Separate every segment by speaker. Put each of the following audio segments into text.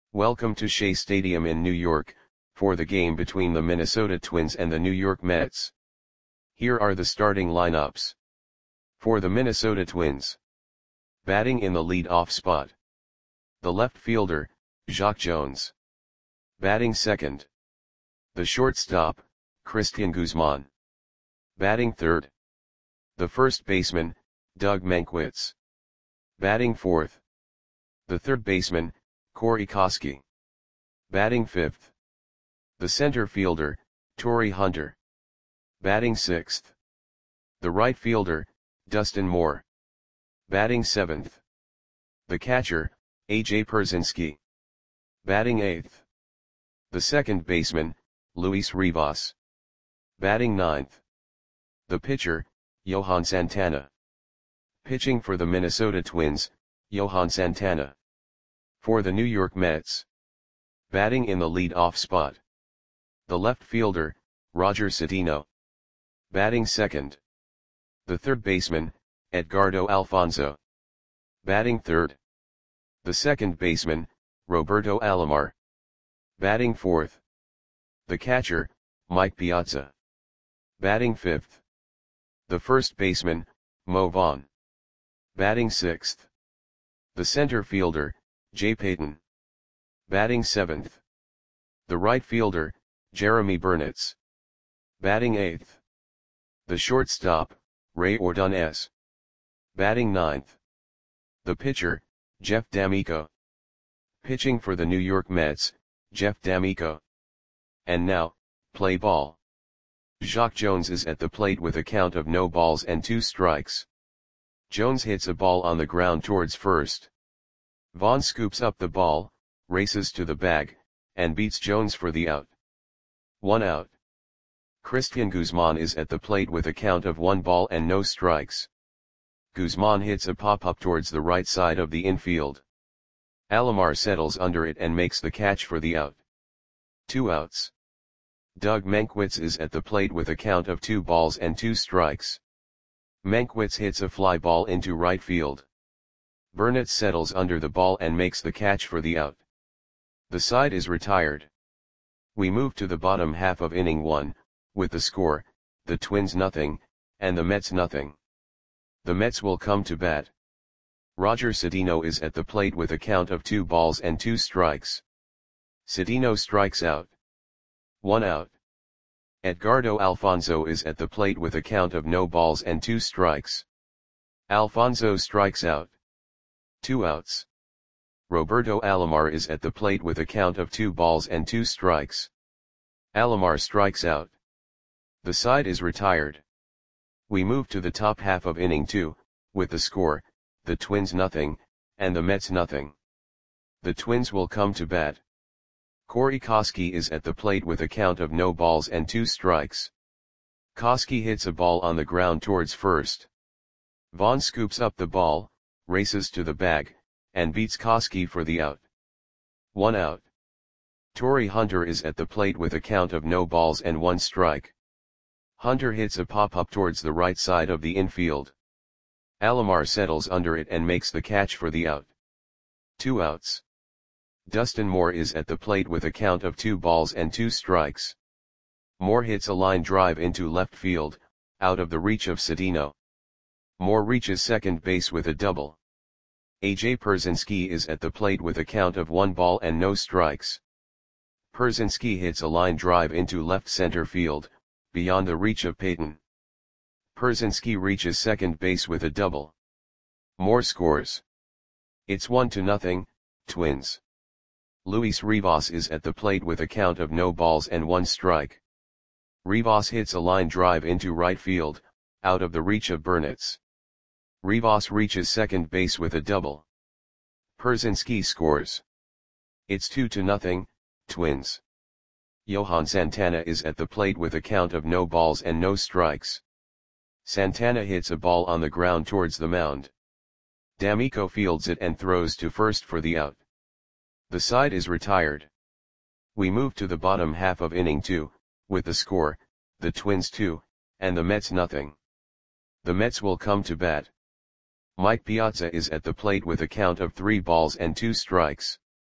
Speaker 1: Welcome to Shea Stadium in New York, for the game between the Minnesota Twins and the New York Mets. Here are the starting lineups. For the Minnesota Twins. Batting in the lead-off spot. The left fielder, Jacque Jones. Batting second. The shortstop, Cristian Guzman. Batting third. The first baseman, Doug Mankiewicz. Batting fourth. The third baseman, Corey Koskie. Batting fifth. The center fielder, Torii Hunter. Batting sixth. The right fielder, Dustin Moore. Batting seventh. The catcher, A.J. Pierzynski. Batting eighth. The second baseman, Luis Rivas. Batting ninth. The pitcher, Johan Santana. Pitching for the Minnesota Twins, Johan Santana. For the New York Mets. Batting in the lead-off spot. The left fielder, Roger Cedeno. Batting second. The third baseman, Edgardo Alfonzo. Batting third. The second baseman, Roberto Alomar. Batting fourth. The catcher, Mike Piazza. Batting fifth. The first baseman, Mo Vaughn. Batting sixth. The center fielder, Jay Payton. Batting seventh. The right fielder, Jeremy Burnitz. Batting eighth. The shortstop, Ray Ordonez. Batting ninth. The pitcher, Jeff D'Amico. Pitching for the New York Mets, Jeff D'Amico. And now, play ball. Jacque Jones is at the plate with a count of no balls and 2 strikes. Jones hits a ball on the ground towards first. Vaughn scoops up the ball, races to the bag, and beats Jones for the out. 1 out. Cristian Guzman is at the plate with a count of 1 ball and no strikes. Guzman hits a pop-up towards the right side of the infield. Alomar settles under it and makes the catch for the out. 2 outs. Doug Mankiewicz is at the plate with a count of 2 balls and 2 strikes. Mankiewicz hits a fly ball into right field. Burnitz settles under the ball and makes the catch for the out. The side is retired. We move to the bottom half of inning 1, with the score, the Twins nothing, and the Mets nothing. The Mets will come to bat. Roger Cedeno is at the plate with a count of 2 balls and 2 strikes. Cedeno strikes out. 1 out. Edgardo Alfonzo is at the plate with a count of no balls and 2 strikes. Alfonzo strikes out. 2 outs. Roberto Alomar is at the plate with a count of 2 balls and 2 strikes. Alomar strikes out. The side is retired. We move to the top half of inning 2, with the score, the Twins nothing, and the Mets nothing. The Twins will come to bat. Corey Koskie is at the plate with a count of no balls and 2 strikes. Koskie hits a ball on the ground towards first. Vaughn scoops up the ball, races to the bag, and beats Koskie for the out. 1 out. Torii Hunter is at the plate with a count of no balls and 1 strike. Hunter hits a pop-up towards the right side of the infield. Alomar settles under it and makes the catch for the out. 2 outs. Dustin Moore is at the plate with a count of 2 balls and 2 strikes. Moore hits a line drive into left field, out of the reach of Cedeno. Moore reaches second base with a double. A.J. Pierzynski is at the plate with a count of 1 ball and no strikes. Pierzynski hits a line drive into left center field, beyond the reach of Payton. Pierzynski reaches second base with a double. Moore scores. It's 1-0, Twins. Luis Rivas is at the plate with a count of no balls and 1 strike. Rivas hits a line drive into right field, out of the reach of Burnitz. Rivas reaches second base with a double. Pierzynski scores. It's 2-0, Twins. Johan Santana is at the plate with a count of no balls and no strikes. Santana hits a ball on the ground towards the mound. D'Amico fields it and throws to first for the out. The side is retired. We move to the bottom half of inning 2, with the score, the Twins 2, and the Mets nothing. The Mets will come to bat. Mike Piazza is at the plate with a count of 3 balls and 2 strikes.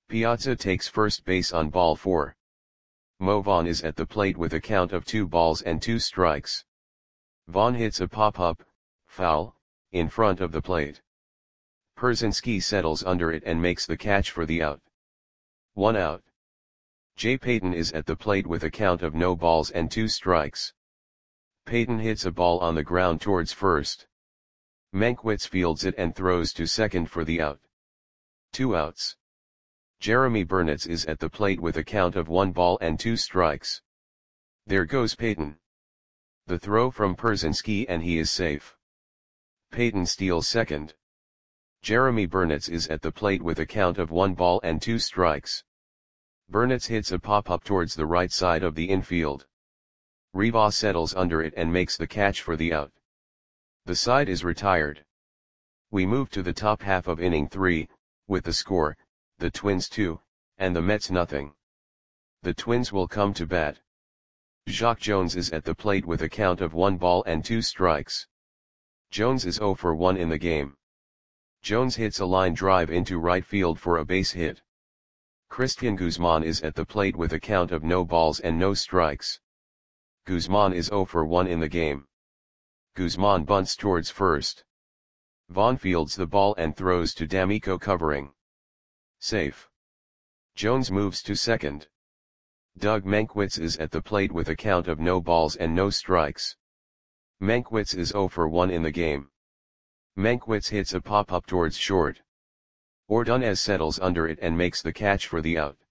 Speaker 1: Piazza takes first base on ball 4. Mo Vaughn is at the plate with a count of 2 balls and 2 strikes. Vaughn hits a pop-up, foul, in front of the plate. Pierzynski settles under it and makes the catch for the out. 1 out. Jay Payton is at the plate with a count of no balls and 2 strikes. Payton hits a ball on the ground towards first. Mankiewicz fields it and throws to second for the out. 2 outs. Jeremy Burnitz is at the plate with a count of 1 ball and 2 strikes. There goes Payton. The throw from Pierzynski and he is safe. Payton steals second. Jeremy Burnitz is at the plate with a count of 1 ball and 2 strikes. Burnitz hits a pop-up towards the right side of the infield. Rivas settles under it and makes the catch for the out. The side is retired. We move to the top half of inning 3, with the score, the Twins 2, and the Mets nothing. The Twins will come to bat. Jacque Jones is at the plate with a count of 1 ball and 2 strikes. Jones is 0 for 1 in the game. Jones hits a line drive into right field for a base hit. Cristian Guzman is at the plate with a count of no balls and no strikes. Guzman is 0 for 1 in the game. Guzman bunts towards first. Vaughn fields the ball and throws to D'Amico covering. Safe. Jones moves to second. Doug Mankiewicz is at the plate with a count of no balls and no strikes. Mankiewicz is 0 for 1 in the game. Mankiewicz hits a pop-up towards short. Ordonez settles under it and makes the catch for the out.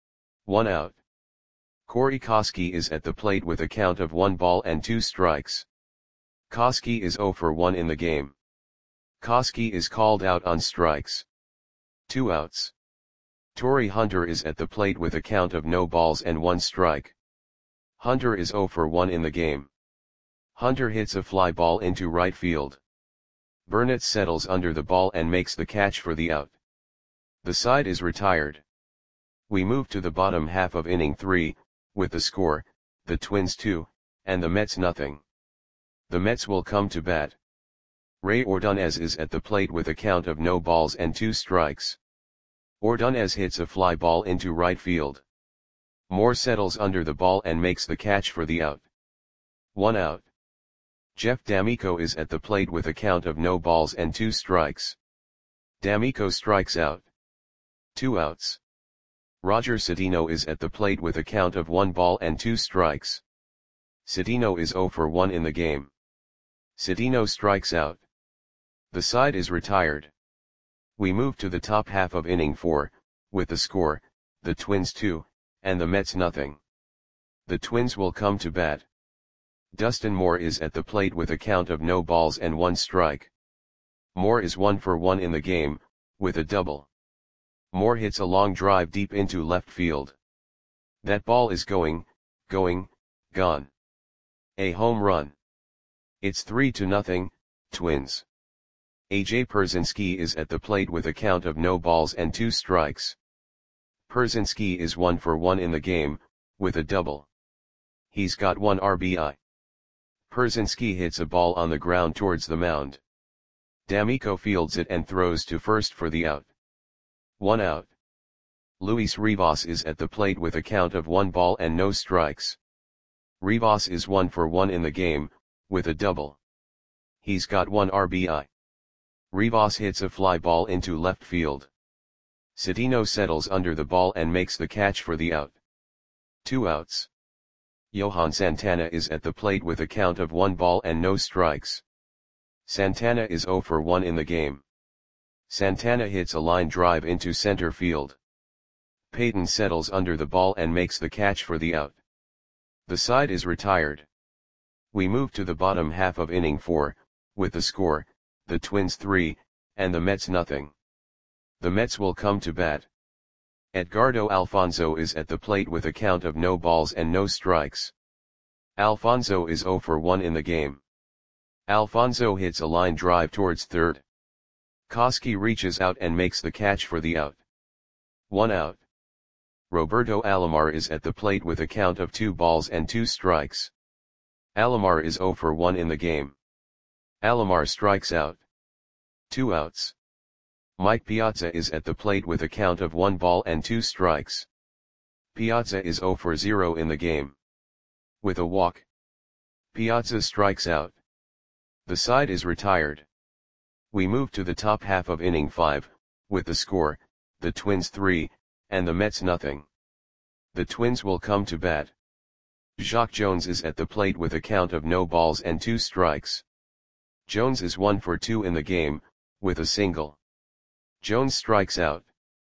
Speaker 1: 1 out. Corey Koskie is at the plate with a count of 1 ball and 2 strikes. Koskie is 0 for 1 in the game. Koskie is called out on strikes. 2 outs. Torii Hunter is at the plate with a count of no balls and 1 strike. Hunter is 0 for 1 in the game. Hunter hits a fly ball into right field. Burnitz settles under the ball and makes the catch for the out. The side is retired. We move to the bottom half of inning 3, with the score, the Twins 2, and the Mets nothing. The Mets will come to bat. Ray Ordonez is at the plate with a count of no balls and 2 strikes. Ordonez hits a fly ball into right field. Moore settles under the ball and makes the catch for the out. 1 out. Jeff D'Amico is at the plate with a count of no balls and 2 strikes. D'Amico strikes out. 2 outs. Roger Cedeno is at the plate with a count of 1 ball and 2 strikes. Cedeno is 0 for 1 in the game. Cedeno strikes out. The side is retired. We move to the top half of inning 4, with the score, the Twins 2, and the Mets nothing. The Twins will come to bat. Dustin Moore is at the plate with a count of no balls and 1 strike. Moore is 1 for 1 in the game, with a double. Moore hits a long drive deep into left field. That ball is gone. A home run. It's 3-0, Twins. A.J. Pierzynski is at the plate with a count of no balls and 2 strikes. Pierzynski is 1 for 1 in the game, with a double. He's got 1 RBI. Pierzynski hits a ball on the ground towards the mound. D'Amico fields it and throws to first for the out. 1 out. Luis Rivas is at the plate with a count of 1 ball and no strikes. Rivas is 1 for 1 in the game, with a double. He's got 1 RBI. Rivas hits a fly ball into left field. Cedeno settles under the ball and makes the catch for the out. 2 outs. Johan Santana is at the plate with a count of 1 ball and no strikes. Santana is 0 for 1 in the game. Santana hits a line drive into center field. Payton settles under the ball and makes the catch for the out. The side is retired. We move to the bottom half of inning 4, with the score, the Twins 3, and the Mets nothing. The Mets will come to bat. Edgardo Alfonzo is at the plate with a count of no balls and no strikes. Alfonzo is 0 for 1 in the game. Alfonzo hits a line drive towards third. Koskie reaches out and makes the catch for the out. 1 out. Roberto Alomar is at the plate with a count of 2 balls and 2 strikes. Alomar is 0 for 1 in the game. Alomar strikes out. 2 outs. Mike Piazza is at the plate with a count of 1 ball and 2 strikes. Piazza is 0 for 0 in the game. With a walk, Piazza strikes out. The side is retired. We move to the top half of inning 5, with the score, the Twins 3, and the Mets nothing. The Twins will come to bat. Jacque Jones is at the plate with a count of no balls and 2 strikes. Jones is 1 for 2 in the game, with a single. Jones strikes out.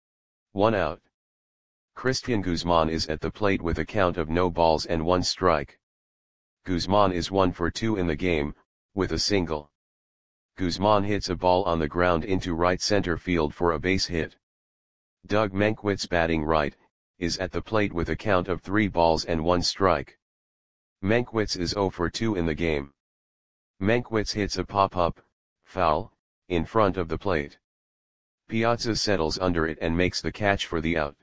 Speaker 1: 1 out. Cristian Guzman is at the plate with a count of no balls and 1 strike. Guzman is 1 for 2 in the game, with a single. Guzman hits a ball on the ground into right center field for a base hit. Doug Mankiewicz, batting right, is at the plate with a count of 3 balls and 1 strike. Mankiewicz is 0 for 2 in the game. Mankiewicz hits a pop-up, foul, in front of the plate. Piazza settles under it and makes the catch for the out.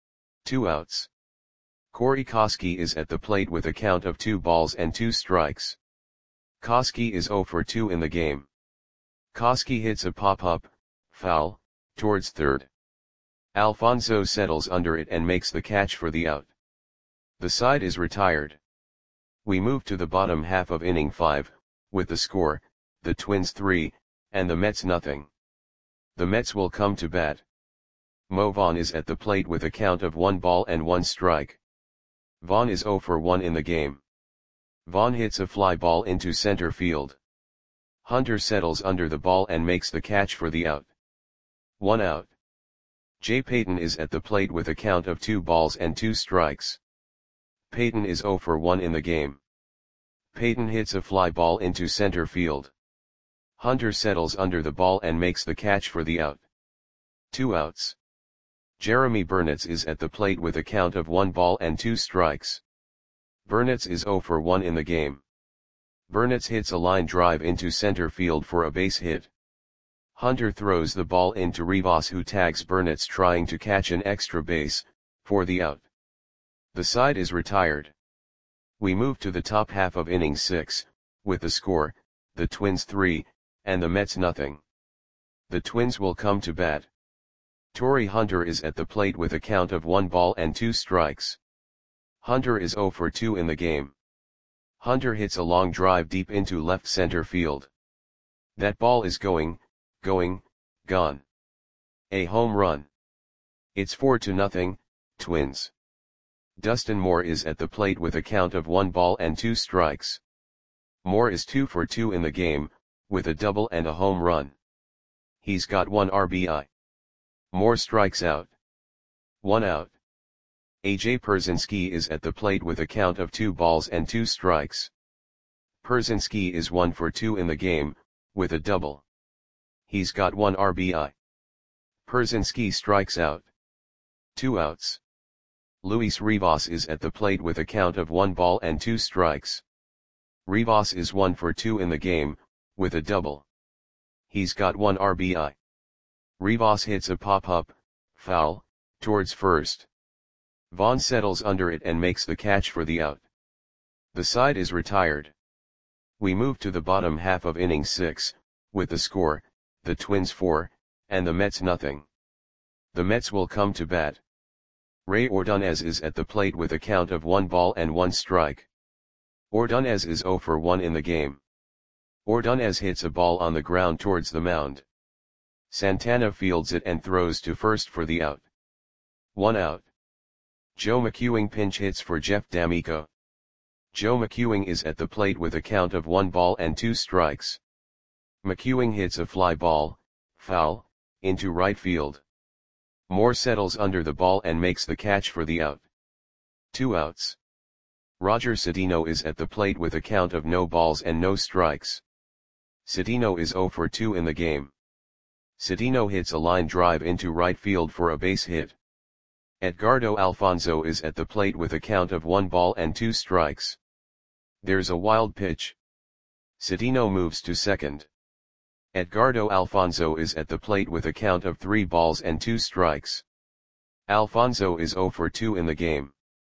Speaker 1: 2 outs. Corey Koskie is at the plate with a count of 2 balls and 2 strikes. Koskie is 0 for 2 in the game. Koskie hits a pop-up, foul, towards third. Alfonso settles under it and makes the catch for the out. The side is retired. We move to the bottom half of inning 5, with the score, the Twins 3, and the Mets nothing. The Mets will come to bat. Mo Vaughn is at the plate with a count of 1 ball and 1 strike. Vaughn is 0 for 1 in the game. Vaughn hits a fly ball into center field. Hunter settles under the ball and makes the catch for the out. 1 out. Jay Payton is at the plate with a count of 2 balls and 2 strikes. Payton is 0 for 1 in the game. Payton hits a fly ball into center field. Hunter settles under the ball and makes the catch for the out. 2 outs. Jeremy Burnitz is at the plate with a count of 1 ball and 2 strikes. Burnitz is 0 for 1 in the game. Burnitz hits a line drive into center field for a base hit. Hunter throws the ball into Rivas, who tags Burnitz trying to catch an extra base, for the out. The side is retired. We move to the top half of inning 6, with the score, the Twins 3, and the Mets nothing. The Twins will come to bat. Torii Hunter is at the plate with a count of 1 ball and 2 strikes. Hunter is 0 for 2 in the game. Hunter hits a long drive deep into left center field. That ball is going, gone. A home run. It's 4-0, Twins. Dustin Moore is at the plate with a count of 1 ball and 2 strikes. Moore is 2 for 2 in the game, with a double and a home run. He's got 1 RBI. Moore strikes out. 1 out. AJ Pierzynski is at the plate with a count of 2 balls and 2 strikes. Pierzynski is 1 for 2 in the game, with a double. He's got 1 RBI. Pierzynski strikes out. 2 outs. Luis Rivas is at the plate with a count of 1 ball and 2 strikes. Rivas is 1 for 2 in the game, with a double. He's got 1 RBI. Rivas hits a pop-up, foul, towards first. Vaughn settles under it and makes the catch for the out. The side is retired. We move to the bottom half of inning 6, with the score, the Twins 4, and the Mets nothing. The Mets will come to bat. Ray Ordonez is at the plate with a count of 1 ball and 1 strike. Ordonez is 0 for 1 in the game. Ordonez hits a ball on the ground towards the mound. Santana fields it and throws to first for the out. 1 out. Joe McEwing pinch hits for Jeff D'Amico. Joe McEwing is at the plate with a count of 1 ball and 2 strikes. McEwing hits a fly ball, foul, into right field. Moore settles under the ball and makes the catch for the out. 2 outs. Roger Cedeno is at the plate with a count of no balls and no strikes. Cedeno is 0 for 2 in the game. Cedeno hits a line drive into right field for a base hit. Edgardo Alfonzo is at the plate with a count of 1 ball and 2 strikes. There's a wild pitch. Cedeno moves to second. Edgardo Alfonzo is at the plate with a count of 3 balls and 2 strikes. Alfonzo is 0 for 2 in the game.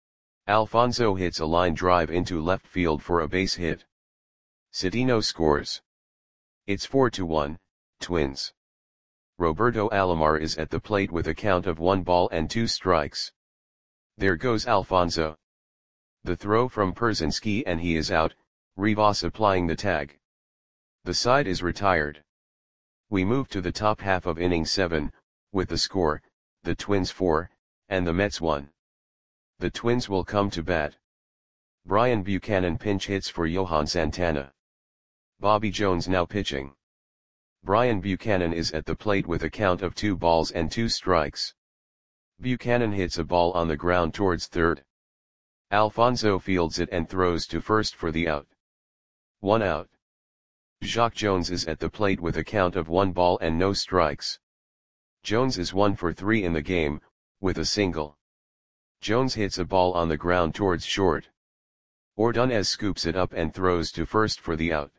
Speaker 1: Alfonzo hits a line drive into left field for a base hit. Cedeno scores. It's 4-1, Twins. Roberto Alomar is at the plate with a count of 1 ball and 2 strikes. There goes Alfonso. The throw from Pierzynski and he is out, Rivas applying the tag. The side is retired. We move to the top half of inning 7, with the score, the Twins 4, and the Mets 1. The Twins will come to bat. Brian Buchanan pinch hits for Johan Santana. Bobby Jones now pitching. Brian Buchanan is at the plate with a count of 2 balls and 2 strikes. Buchanan hits a ball on the ground towards third. Alfonso fields it and throws to first for the out. 1 out. Jacque Jones is at the plate with a count of 1 ball and no strikes. Jones is 1 for 3 in the game, with a single. Jones hits a ball on the ground towards short. Ordonez scoops it up and throws to first for the out.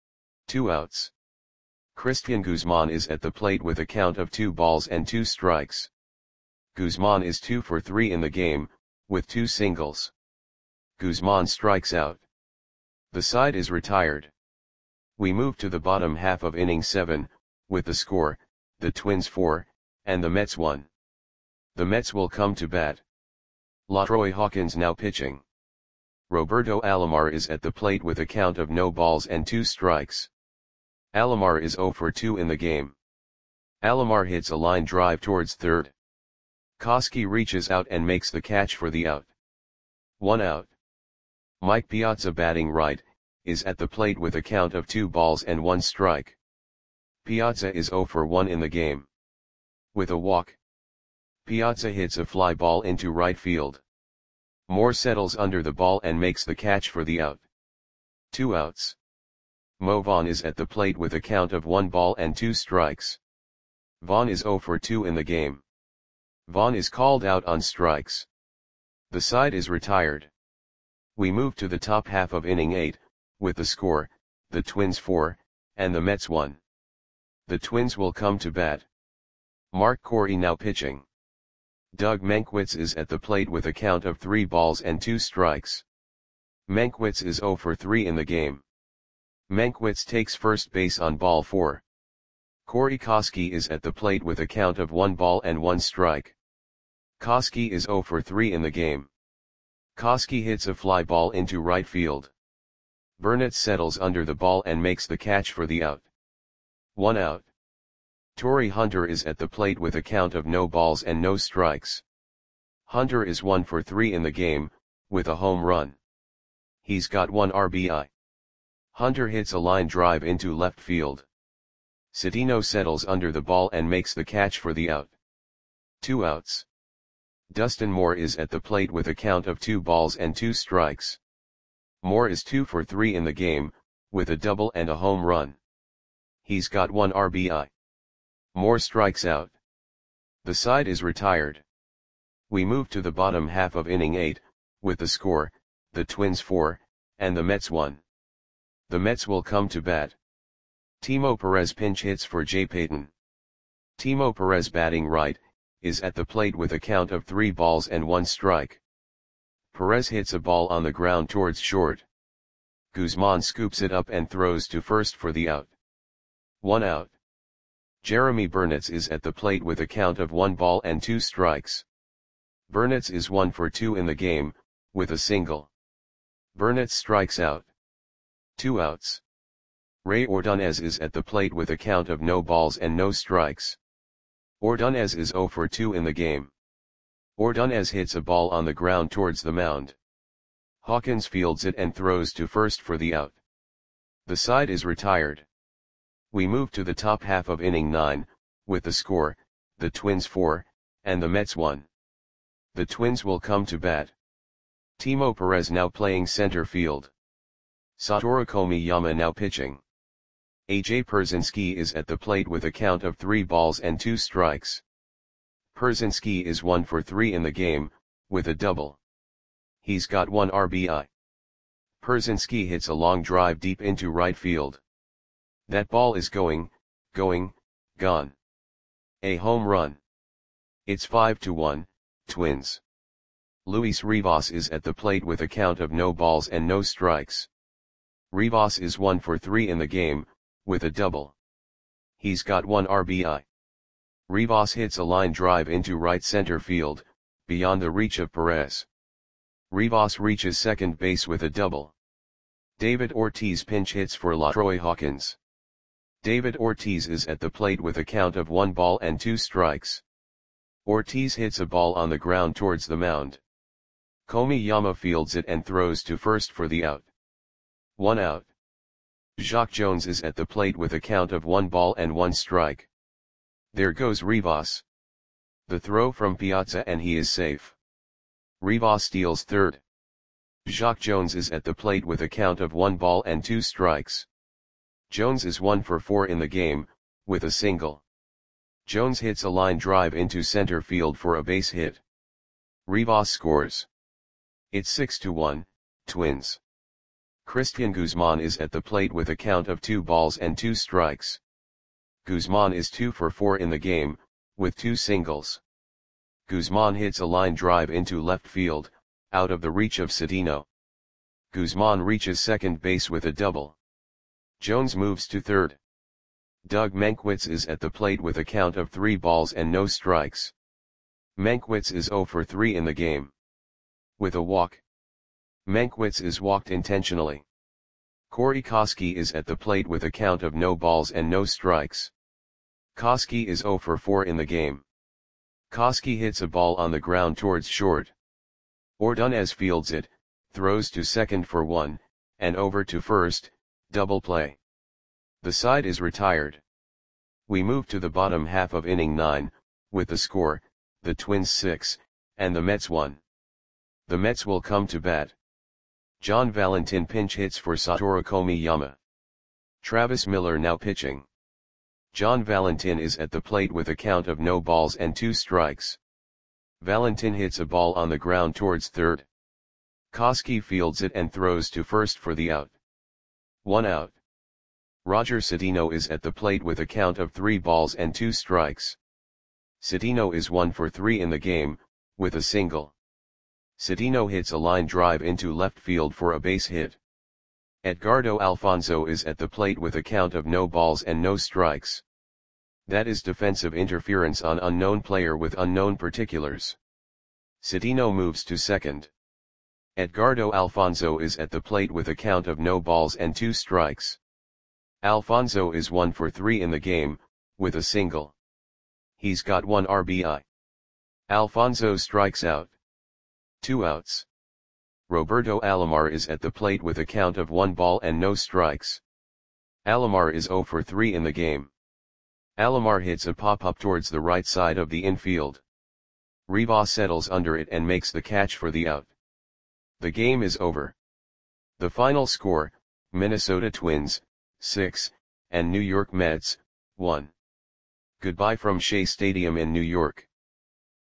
Speaker 1: 2 outs. Christian Guzman is at the plate with a count of 2 balls and 2 strikes. Guzman is 2 for 3 in the game, with 2 singles. Guzman strikes out. The side is retired. We move to the bottom half of inning 7, with the score, the Twins 4, and the Mets 1. The Mets will come to bat. LaTroy Hawkins now pitching. Roberto Alomar is at the plate with a count of no balls and 2 strikes. Alomar is 0 for 2 in the game. Alomar hits a line drive towards third. Koski reaches out and makes the catch for the out. 1 out. Mike Piazza batting right, is at the plate with a count of 2 balls and 1 strike. Piazza is 0 for 1 in the game. With a walk, Piazza hits a fly ball into right field. Moore settles under the ball and makes the catch for the out. 2 outs. Mo Vaughn is at the plate with a count of 1 ball and 2 strikes. Vaughn is 0 for 2 in the game. Vaughn is called out on strikes. The side is retired. We move to the top half of inning 8, with the score, the Twins 4, and the Mets 1. The Twins will come to bat. Mark Corey now pitching. Doug Mankiewicz is at the plate with a count of 3 balls and 2 strikes. Mankiewicz is 0 for 3 in the game. Mankiewicz takes first base on ball 4. Corey Koski is at the plate with a count of 1 ball and 1 strike. Koski is 0 for 3 in the game. Koski hits a fly ball into right field. Burnett settles under the ball and makes the catch for the out. 1 out. Torrey Hunter is at the plate with a count of no balls and no strikes. Hunter is 1 for 3 in the game, with a home run. He's got 1 RBI. Hunter hits a line drive into left field. Citino settles under the ball and makes the catch for the out. 2 outs. Dustin Moore is at the plate with a count of 2 balls and 2 strikes. Moore is 2 for 3 in the game, with a double and a home run. He's got 1 RBI. Moore strikes out. The side is retired. We move to the bottom half of inning 8, with the score, the Twins 4, and the Mets 1. The Mets will come to bat. Timo Perez pinch hits for Jay Payton. Timo Perez batting right, is at the plate with a count of 3 balls and 1 strike. Perez hits a ball on the ground towards short. Guzman scoops it up and throws to first for the out. 1 out. Jeremy Burnitz is at the plate with a count of 1 ball and 2 strikes. Burnitz is 1 for 2 in the game, with a single. Burnitz strikes out. 2 outs. Ray Ordonez is at the plate with a count of no balls and no strikes. Ordonez is 0 for 2 in the game. Ordonez hits a ball on the ground towards the mound. Hawkins fields it and throws to first for the out. The side is retired. We move to the top half of inning 9, with the score, the Twins 4, and the Mets 1. The Twins will come to bat. Timo Perez now playing center field. Satoru Komiyama now pitching. A.J. Pierzynski is at the plate with a count of 3 balls and 2 strikes. Pierzynski is 1 for 3 in the game, with a double. He's got 1 RBI. Pierzynski hits a long drive deep into right field. That ball is going, gone. A home run. It's 5-1, Twins. Luis Rivas is at the plate with a count of no balls and no strikes. Rivas is 1 for 3 in the game, with a double. He's got 1 RBI. Rivas hits a line drive into right center field, beyond the reach of Perez. Rivas reaches second base with a double. David Ortiz pinch hits for LaTroy Hawkins. David Ortiz is at the plate with a count of 1 ball and 2 strikes. Ortiz hits a ball on the ground towards the mound. Komiyama fields it and throws to first for the out. 1 out. Jacque Jones is at the plate with a count of 1 ball and 1 strike. There goes Rivas. The throw from Piazza and he is safe. Rivas steals third. Jacque Jones is at the plate with a count of 1 ball and 2 strikes. Jones is 1 for 4 in the game, with a single. Jones hits a line drive into center field for a base hit. Rivas scores. It's 6-1, Twins. Cristian Guzman is at the plate with a count of 2 balls and 2 strikes. Guzman is 2 for 4 in the game, with 2 singles. Guzman hits a line drive into left field, out of the reach of Cedeno. Guzman reaches second base with a double. Jones moves to third. Doug Mankiewicz is at the plate with a count of 3 balls and no strikes. Mankiewicz is 0 for 3 in the game. With a walk. Mankiewicz is walked intentionally. Corey Koskie is at the plate with a count of no balls and no strikes. Koskie is 0 for 4 in the game. Koskie hits a ball on the ground towards short. Ordonez fields it, throws to second for 1, and over to first, double play. The side is retired. We move to the bottom half of inning 9, with the score, the Twins 6, and the Mets 1. The Mets will come to bat. John Valentin pinch hits for Satoru Komiyama. Travis Miller now pitching. John Valentin is at the plate with a count of no balls and 2 strikes. Valentin hits a ball on the ground towards third. Koskie fields it and throws to first for the out. 1 out. Roger Cedeno is at the plate with a count of 3 balls and 2 strikes. Cedeno is 1 for 3 in the game, with a single. Cedeno hits a line drive into left field for a base hit. Edgardo Alfonzo is at the plate with a count of no balls and no strikes. That is defensive interference on unknown player with unknown particulars. Cedeno moves to second. Edgardo Alfonzo is at the plate with a count of no balls and 2 strikes. Alfonzo is 1 for 3 in the game, with a single. He's got 1 RBI. Alfonzo strikes out. 2 outs. Roberto Alomar is at the plate with a count of 1 ball and no strikes. Alomar is 0 for 3 in the game. Alomar hits a pop-up towards the right side of the infield. Rivas settles under it and makes the catch for the out. The game is over. The final score, Minnesota Twins, 6, and New York Mets, 1. Goodbye from Shea Stadium in New York.